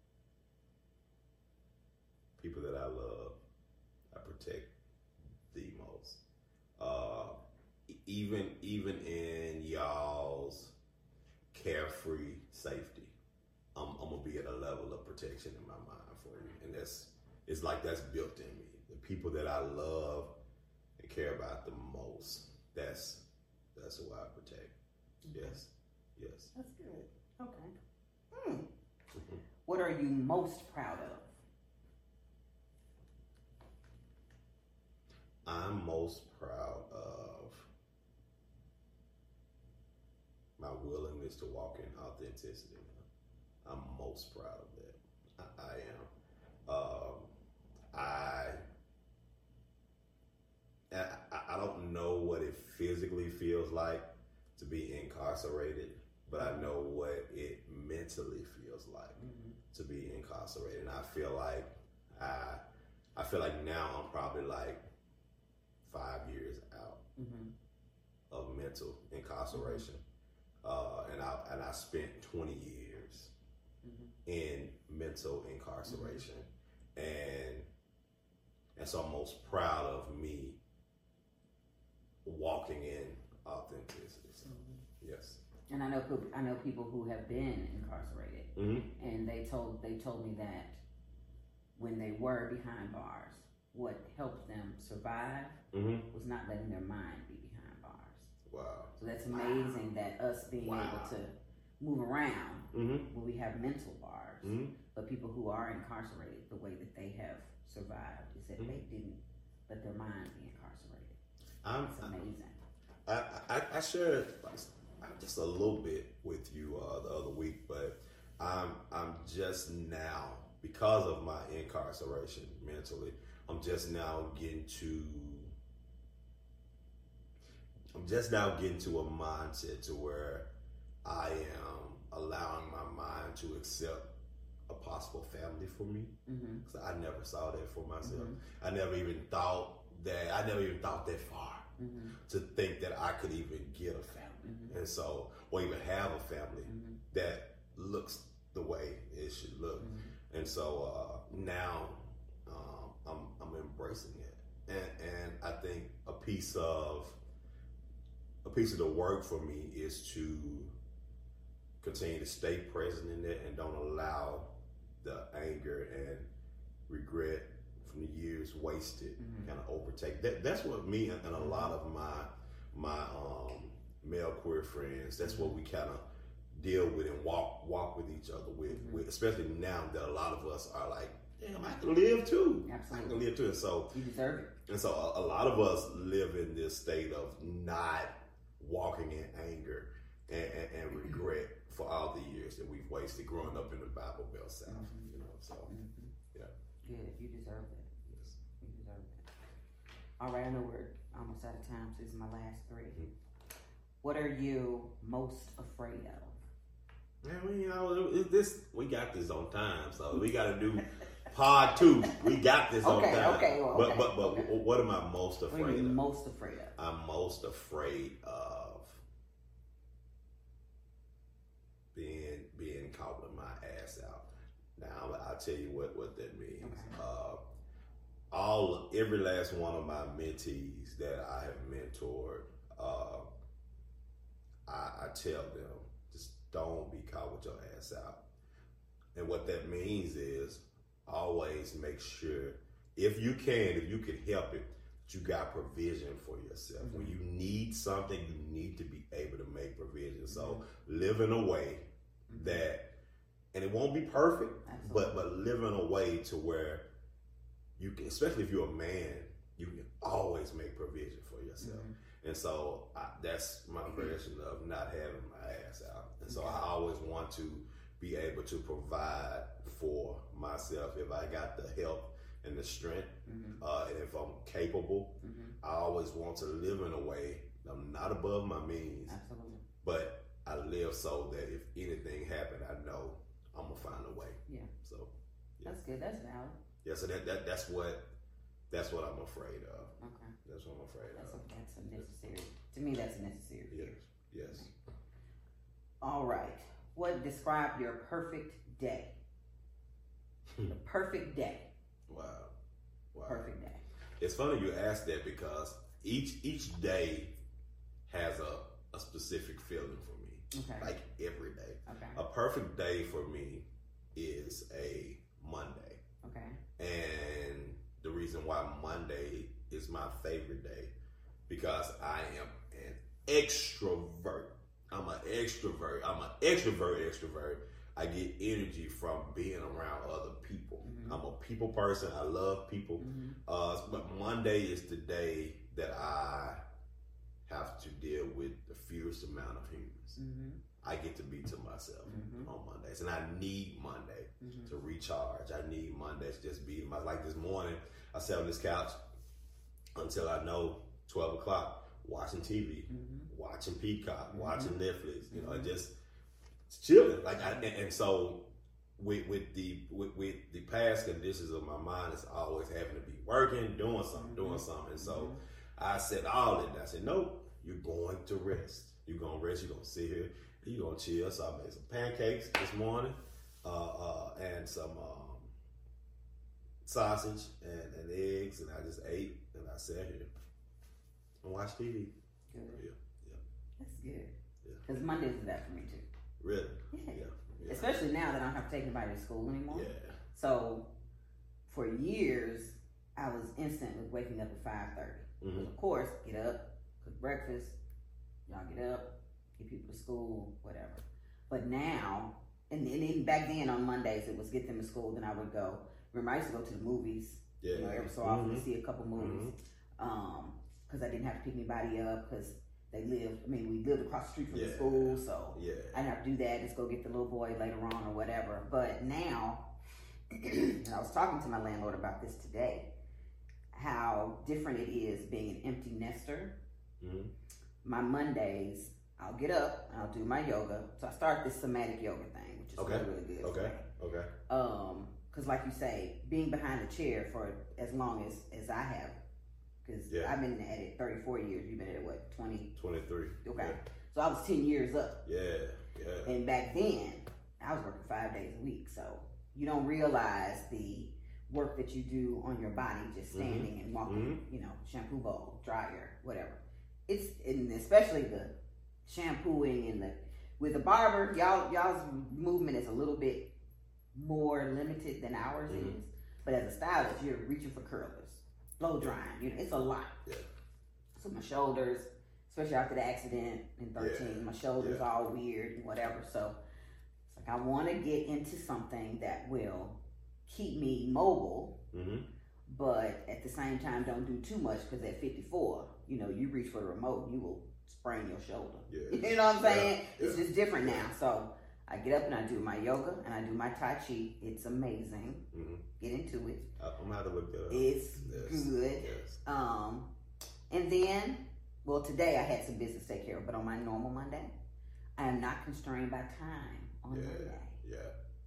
People that I love, I protect the most. Uh, e- even even in y'all's carefree safety, I'm, I'm gonna be at a level of protection in my mind for you, and that's it's like that's built in me. The people that I love and care about the most, that's that's who I protect. Yes, yes. That's good. Okay. Hmm. What are you most proud of? I'm most proud of my willingness to walk in authenticity. I'm most proud of that. I, I am. Um, I, I I don't know what it physically feels like to be incarcerated, but I know what it mentally feels like Mm-hmm. to be incarcerated. And I feel like I I feel like now I'm probably like five years out Mm-hmm. of mental incarceration. Uh, and I and I spent twenty years Mm-hmm. in mental incarceration. And and so I'm most proud of me walking in authenticity. So, yes. And I know peop- I know people who have been incarcerated, Mm-hmm. and they told they told me that when they were behind bars, what helped them survive Mm-hmm. was not letting their mind be behind bars. Wow. So that's amazing that us being Wow. able to move around Mm-hmm. when we have mental bars, Mm-hmm. but people who are incarcerated, the way that they have survived is that Mhm. they didn't let their mind be incarcerated. I'm It's amazing. I, I, I shared just a little bit with you uh, the other week, but I'm I'm just now, because of my incarceration mentally, I'm just now getting to I'm just now getting to a mindset to where I am allowing my mind to accept a possible family for me. Mm-hmm. Because I never saw that for myself. Mhm. I never even thought that I never even thought that far Mm-hmm. to think that I could even get a family. Mhm. And so, or even have a family Mm-hmm. that looks the way it should look. Mm-hmm. And so uh, now um, I'm, I'm embracing it. And, and I think a piece of a piece of the work for me is to continue to stay present in it and don't allow the anger and regret from the years wasted Mhm. kind of overtake. That that's what me and, and a lot of my my um, male queer friends. That's what we kind of deal with and walk walk with each other with, Mhm. with. Especially now that a lot of us are like, damn, I can live too. I Absolutely. can live too. And so You deserve it. and so a, a lot of us live in this state of not walking in anger and, and, and regret for all the years that we've wasted growing up in the Bible Belt South. Mhm. You know, so Mm-hmm. yeah. Good. You deserve it. Yes. You deserve it. All right. I know we're almost out of time, so this is my last three. Mhm. What are you most afraid of? Man, we, you know, it, this we got this on time, so we got to do part two. We got this Okay, on time. okay, well, but okay, but but okay. what am I most What are afraid you of? most afraid of? I'm most afraid of being being caught with my ass out. Now I'll tell you what, what that means. Okay. Uh, all every last one of my mentees that I have mentored, uh, I, I tell them, just don't be caught with your ass out. And what that means is always make sure, if you can, if you can help it, that you got provision for yourself. Mm-hmm. When you need something, you need to be able to make provision. So live in a way that and it won't be perfect, Absolutely. but but live in a way to where you can, especially if you're a man, you can always make provision for yourself. Mhm. And so I, that's my version of not having my ass out. And so I always want to be able to provide for myself if I got the help and the strength, Mhm. uh, and if I'm capable. Mhm. I always want to live in a way I'm not above my means, Absolutely. but I live so that if anything happened, I know I'm gonna find a way. Yeah. So yeah, That's good. That's valid. yeah. So that, that that's what that's what I'm afraid of. Okay. That's what I'm afraid That's of. a, that's a necessary. To me, that's a necessary. Yes. Yes. All right. What describe your perfect day? The perfect day. Wow. Wow. Perfect day. It's funny you asked that because each each day has a, a specific feeling for me. Okay. Like every day. Okay. A perfect day for me is a Monday. Okay. And the reason why Monday is my favorite day because I am an extrovert. I'm an extrovert. I'm an extrovert extrovert. I get energy from being around other people. Mhm. I'm a people person. I love people. Mhm. Uh, but Monday is the day that I have to deal with the fewest amount of humans. Mhm. I get to be to myself Mhm. on Mondays, and I need Monday Mhm. to recharge. I need Mondays to just be my, like this morning. I sat on this couch until I know twelve o'clock, watching T V, Mhm. watching Peacock, Mhm. watching Netflix. You know, Mhm. just chilling. Like, I, and, and so with with the with, with the past conditions of my mind, it's always having to be working, doing something, Mhm. doing something. And so Mhm. I said all that. I said, nope, you're going to rest. You're gonna rest. You're gonna sit here. You're gonna chill. So I made some pancakes this morning, uh, uh, and some um, sausage and, and eggs, and I just ate and I sat here and watched T V. Good. Yeah, yeah, That's good. Yeah. Because Mondays is that for me too. really. Yeah. Yeah, yeah, Especially now that I don't have to take anybody to school anymore. yeah. So for years, I was instant with waking up at five thirty. Mhm. Of course, get up, cook breakfast, y'all get up, get people to school, whatever. But now, and, and even back then on Mondays, it was get them to school, then I would go. Remember, I used to go to the movies, Yeah. you know, every so often to Mhm. see a couple movies. Um, because I didn't have to pick anybody up because they lived, I mean, we lived across the street from the Yeah. school, so Yeah. I didn't have to do that, just go get the little boy later on or whatever. But now, and I was talking to my landlord about this today, how different it is being an empty nester. Mhm. My Mondays, I'll get up and I'll do my yoga. So I start this somatic yoga thing, which is Okay. really, really good. for Okay. me. Okay. Um, because like you say, being behind a chair for as long as, as I have, because Yeah. I've been at it thirty-four years. You've been at it, what, twenty? Twenty-three. Okay. So I was ten years up. Yeah. Yeah. And back then, I was working five days a week. So you don't realize the work that you do on your body, just standing and walking, you know, shampoo bowl, dryer, whatever. It's, and especially the shampooing and the, with the barber, y'all, y'all's movement is a little bit more limited than ours Mhm. is. But as a stylist, you're reaching for curlers, blow drying, you know, it's a lot. Yeah. So my shoulders, especially after the accident in thirteen, Yeah. my shoulders Yeah. all weird and whatever. So it's like I want to get into something that will keep me mobile, Mm-hmm. but at the same time don't do too much because at fifty-four, you know, you reach for the remote and you will sprain your shoulder. Yeah. You know what I'm saying? Yeah. It's Yeah. just different now. So I get up and I do my yoga and I do my Tai Chi. It's amazing. Mm-hmm. Get into it. I'm gonna have to look that up. It's Yes. good. Yes. Um, and then, well, today I had some business to take care of, but on my normal Monday, I am not constrained by time on Yeah. Monday. Yeah.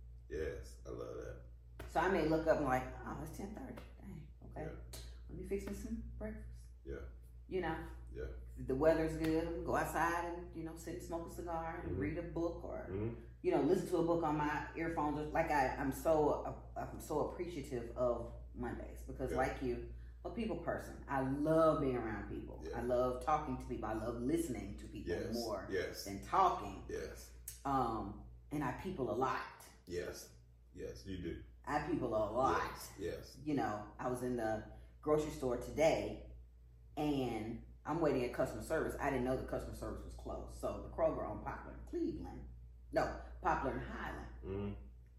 Yes. I love that. So I may look up and like, oh, it's ten thirty. Dang, okay. Yeah. Let me fix me some breakfast. Yeah. You know, Yeah. if the weather's good, I'm gonna go outside and, you know, sit and smoke a cigar and Mhm. read a book or, Mm-hmm. you know, listen to a book on my earphones. Like I, I'm so, uh, I'm so appreciative of Mondays because Yeah. like you, a people person. I love being around people. Yeah. I love talking to people. I love listening to people Yes. more Yes. than talking. Yes. Um, and I people a lot. Yes. Yes. You do. I people a lot. Yes. Yes. You know, I was in the grocery store today and I'm waiting at customer service. I didn't know the customer service was closed. So the Kroger on Poplar in Cleveland, no, Poplar in Highland, Mm-hmm.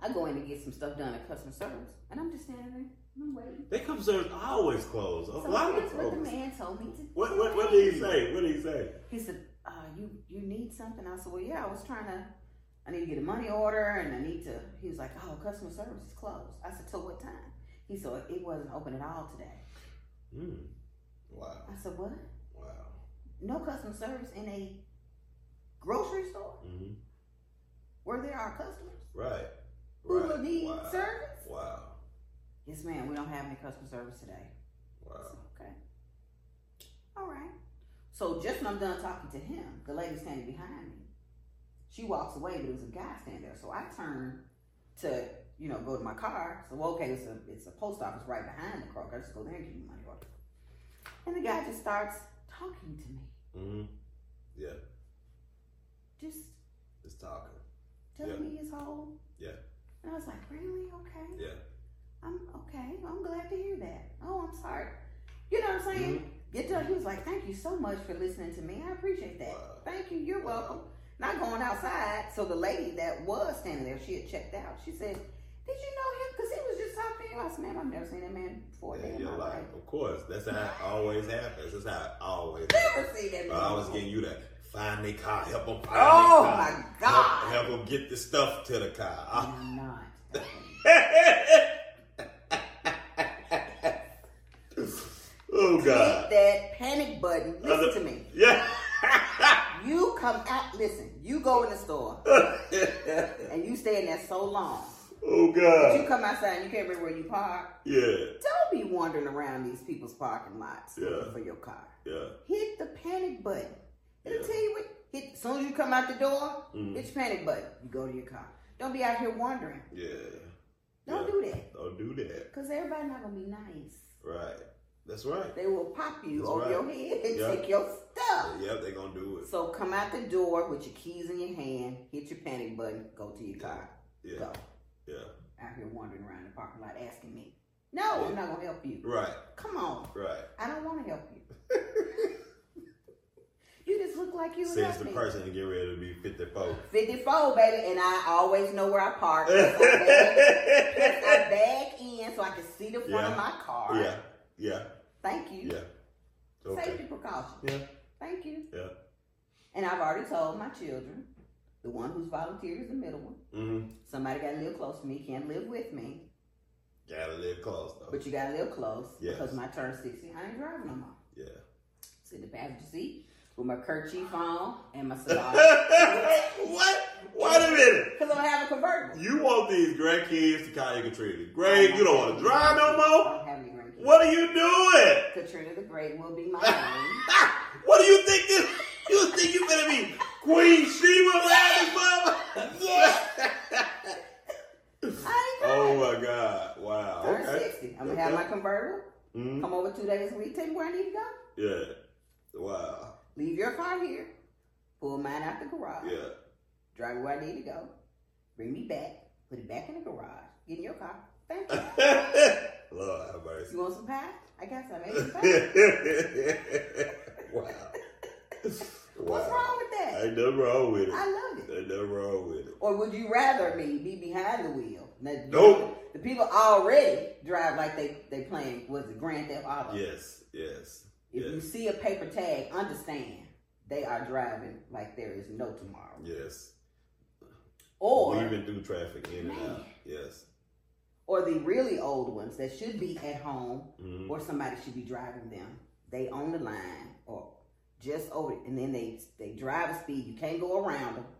I go in to get some stuff done at customer service, and I'm just standing there, and I'm waiting. They come service always closed. A So lot of here's what the folks. man told me to What do. what what did he say? What did he say? He said, uh, you you need something? I said, well, yeah, I was trying to, I need to get a money order, and I need to, he was like, oh, customer service is closed. I said, till what time? He said, it wasn't open at all today. Mm. Wow. I said, what? Wow. No customer service in a grocery store Mm-hmm. where there are customers Right. who Right. will need wow. service? Wow. Yes, ma'am, we don't have any customer service today. I Wow. said, okay. All right. So just when I'm done talking to him, the lady standing behind me, she walks away, but it was a guy standing there. So I turn to, you know, go to my car. So, well, okay, it's a, it's a post office right behind the Kroger. I just go there and give you money order. And the guy just starts talking to me. Mm-hmm. Yeah. Just Just talking. telling Yeah. me his whole. Yeah. And I was like, really? Okay. Yeah. I'm okay. I'm glad to hear that. Oh, I'm sorry. You know what I'm saying? Mm-hmm. Get to, he was like, thank you so much for listening to me. I appreciate that. Wow. Thank you. You're Wow. welcome. Not going outside. So the lady that was standing there, she had checked out. She said, did you know him? Because he was just talking to you. I said, man, I've never seen that man before. Yeah, in your my life. life. Of course. That's how it always happens. That's how it always Never happens. seen that man. I was before. getting you to find their car, help them find Oh, their car. my God. Help, help them get the stuff to the car. And I'm not. Oh, God. Hit that panic button. Listen Other- to me. Yeah. You come out, listen, you go in the store and you stay in there so long. Oh, You God. come outside and you can't remember where you park. Yeah. Don't be wandering around these people's parking lots Yeah. looking for your car. Yeah. Hit the panic button. It'll Yeah. tell you what. Hit, as soon as you come out the door, Mhm. hit your panic button. You go to your car. Don't be out here wandering. Yeah. Don't Yeah. do that. Don't do that. Because everybody's not going to be nice. Right. That's right. They will pop you That's over right. your head and Yeah. take your stuff. Yep, they gonna do it. So come out the door with your keys in your hand, hit your panic button, go to your car. Yeah. Go. Yeah. Out here wandering around the parking lot asking me. No, I'm not going to help you. Right. Come on. Right. I don't want to help you. You just look like you would Says help the me. person to get ready to be fifty-four. fifty-four, baby, and I always know where I park. Plus I, bag, plus I bag in so I can see the front Yeah. of my car. Yeah. Yeah. Thank you. Yeah. Okay. Safety precautions. Yeah. Thank you. Yeah. And I've already told my children, the one who's volunteered is the middle one. Mm-hmm. Somebody got to live close to me. Can't live with me, Gotta live close though. but you got to live close Yes. because when I turn sixty, I ain't driving no more. Yeah. Sit in the passenger seat with my kerchief on and my cigar. What? Wait a minute. Because I'm going to have a convertible. You want these grandkids to call you Katrina. Greg, you don't want to drive no I more? don't have any grandkids. What are you doing? Katrina the Great will be my name. What do you think this? You think you better be Queen Sheba laughing, mama? Yeah. I ain't Oh driving. my God! Wow. Turn Okay. sixty. I'm going to have my convertible. Mhm. Come over two days a week. Tell you where I need to go. Yeah. Wow. Leave your car here. Pull mine out the garage. Yeah. Drive it where I need to go. Bring me back. Put it back in the garage. Get in your car. Thank you. Lord have mercy. You want some pie? I got some. Ain't some pie. Wow. What's Wow. wrong with that? Ain't nothing wrong with it. I love it. Ain't nothing wrong with it. Or would you rather me be behind the wheel? Now, you Nope. know, the people already drive like they they playing, was it Grand Theft Auto? Yes. Yes. If yes. you see a paper tag, understand they are driving like there is no tomorrow. Yes. Or Weaving through traffic in and Man. out. Yes. or the really old ones that should be at home, Mhm. or somebody should be driving them. They on the line or just over, and then they they drive a speed. You can't go around them.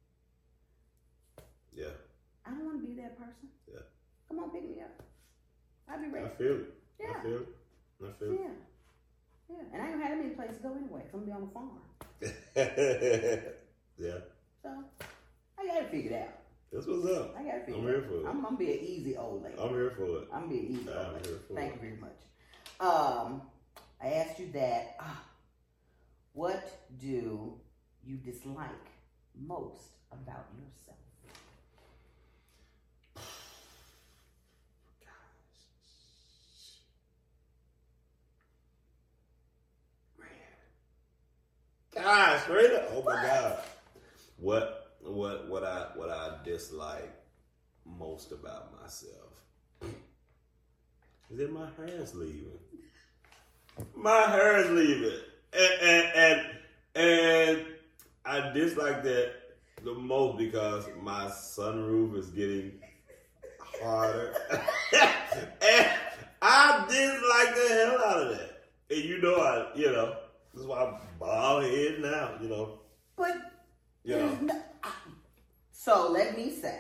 Yeah. I don't want to be that person. Yeah. Come on, pick me up. I'll be I ready. feel it. Yeah. I feel it. I feel Yeah. Yeah. And I ain't had that many places to go anyway. 'Cause I'm gonna be on the farm. it. Yeah. So I got it figured out. That's what's up. I got it figured I'm out. here for it. I'm gonna be an easy old lady. I'm here for it. I'm gonna be an easy I'm old lady. here for Thank it. you very much. Um, I asked you that. Uh, what do you dislike most about yourself? Gosh, straight up. Oh my God. What what what I what I dislike most about myself is that my hair's leaving. My hair's leaving, and and and, and I dislike that the most because my sunroof is getting harder, and I dislike the hell out of that. And you know, I you know this is why I'm bald head now. You know, But you know. no, I, so let me say,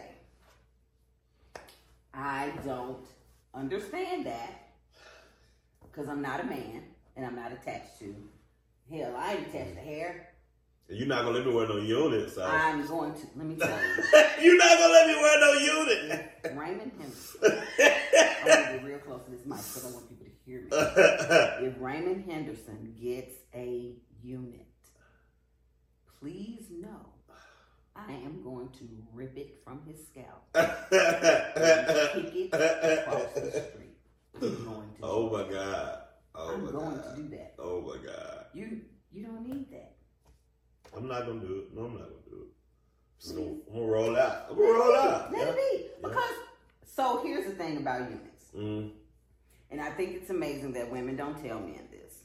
I don't understand that because I'm not a man and I'm not attached to. Hell, I ain't attached to hair. And you're not gonna let me wear no unit, so I'm going to. Let me tell you, you're not gonna let me wear no unit. Raymond Henderson. I'm gonna be real close to this mic because I don't want people to hear me. If Raymond Henderson gets a unit, please know I am going to rip it from his scalp and kick it across the street. I'm going to. Oh my God! Oh I'm my going God! to do that. Oh my God! You you don't need that. I'm not gonna do it. No, I'm not gonna do it. Just gonna, I'm gonna roll out. I'm gonna roll out. Let Yeah. it be. Yeah. Because so here's the thing about units, Mm. and I think it's amazing that women don't tell men this.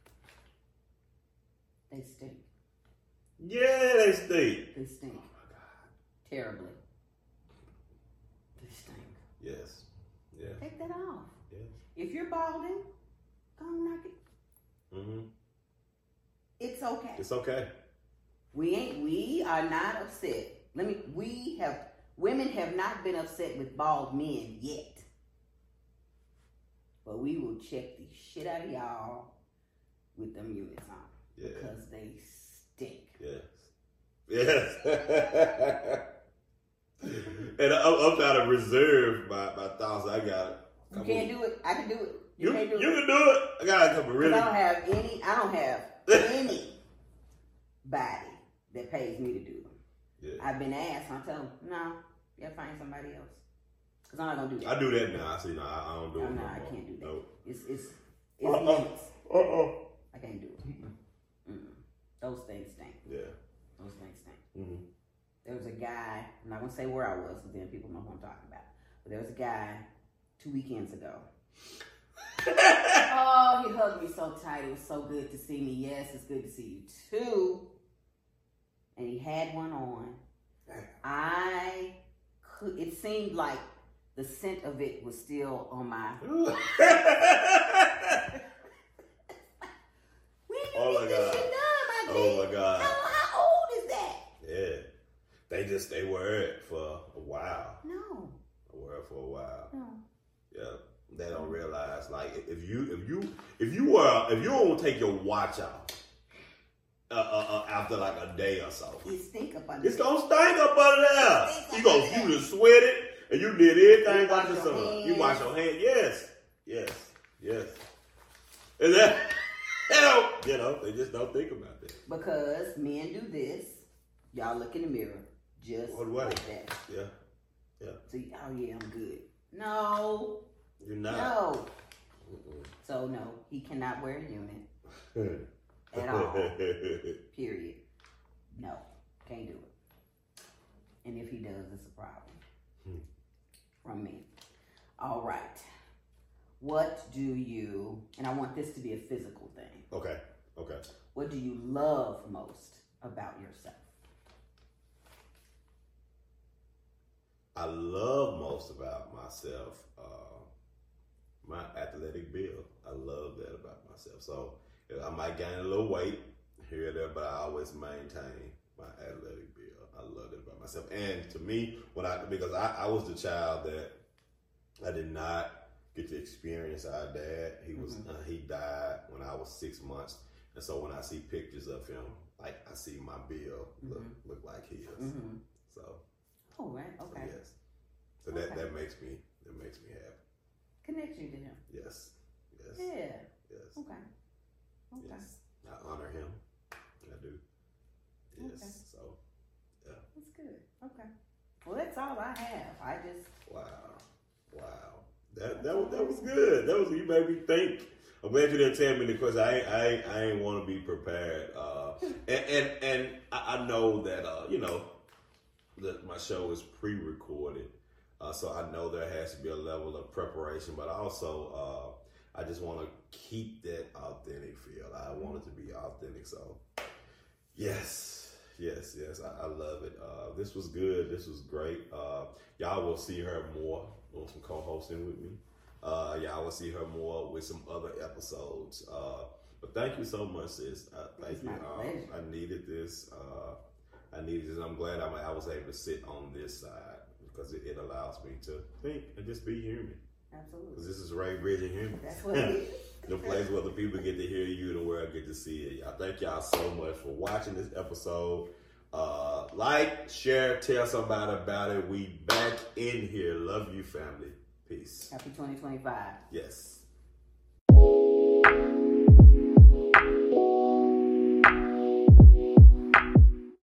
They stink. Yeah, they stink. They stink. Oh my God! Terribly. They stink. Yes. Yeah. Take that off. Yes. If you're balding, go and knock it. Mm-hmm. It's okay. It's okay. We ain't. We are not upset. Let me. We have. Women have not been upset with bald men yet. But we will check the shit out of y'all with them units on Yeah. because they stink. Yes. Yes. And I'm, I'm trying to reserve my, my thoughts. I got. You can't do it. I can do it. You, You, can't do you it. can do it. I got a couple 'Cause really. I don't have any. I don't have anybody that pays me to do them. Yeah. I've been asked. I tell them, no, you gotta find somebody else. Cause I'm not gonna do that. I do that now. I see. No, I, I don't do No, it. no, no I more. can't do that. Nope. It's it's it's Uh-uh. limits. Uh-uh. I can't do it. Mm-mm. Mm-mm. Those things stink. Yeah. Those things stink. Mm-hmm. There was a guy. I'm not gonna say where I was, because then people know who I'm talking about. But there was a guy two weekends ago. Oh, he hugged me so tight. It was so good to see me. Yes, it's good to see you too. And he had one on. I could. It seemed like the scent of it was still on my. When did you Oh get my this God. shit done, my Oh G? my God. How, how old is that? Yeah. They just they wear it for a while. No, They wear it for a while. no. Yeah. They don't realize like if you if you if you were if you don't take your watch out uh, uh, uh, after like a day or so, It stink up under it's there. gonna stink up under there. Stink You go up under you just sweated and you did everything You by wash your yourself. You hands. wash your hands. Yes. Yes. Yes. And that they don't you know, they just don't think about that. Because men do this. Y'all look in the mirror. Just What way? like that. Yeah. Yeah. So, you- oh yeah, I'm good. No. You're not. No. Mm-mm. So no, he cannot wear a unit. At all. Period. No. Can't do it. And if he does, it's a problem. Hmm. From me. All right. What do you, and I want this to be a physical thing. Okay. Okay. What do you love most about yourself? I love most about myself uh, my athletic build. I love that about myself. So I might gain a little weight here and there, but I always maintain my athletic build. I love that about myself. And to me, when I because I, I was the child that I did not get to experience our dad. He was Mhm. uh, he died when I was six months, and so when I see pictures of him, like I see my build look Mhm. look like his. Mm-hmm. So. Oh, right. So, Okay. yes. So that, Okay. that makes me that makes me happy. Connect you to him. Yes. Yes. Yeah. Yes. Okay. Okay. Yes. I honor him. I do. Yes. Okay. So That's good. Okay. Well, that's all I have. I just, wow. Wow. That that was that was good. That was you made me think. I'm glad you didn't tell me the question. I ain't, I ain't, I ain't want to be prepared. Uh, and and and I, I know that uh, you know that my show is pre-recorded. Uh, so I know there has to be a level of preparation, but also uh, I just want to keep that authentic feel. I want it to be authentic. So yes, yes, yes, I, I love it. Uh, this was good. This was great. Uh, y'all will see her more on some co-hosting with me. Uh, y'all will see her more with some other episodes. Uh, but thank you so much, sis. Uh, thank It's you. my Um, pleasure. I needed this. Uh, I needed this. I'm glad I'm, I was able to sit on this side because it, it allows me to think and just be human. Absolutely. Because this is Ray Bridge and Human. That's what it is. The place where the people get to hear you, the world get to see it. Y'all, thank y'all so much for watching this episode. Uh, like, share, tell somebody about it. We back in here. Love you, family. Peace. Happy twenty twenty-five. Yes.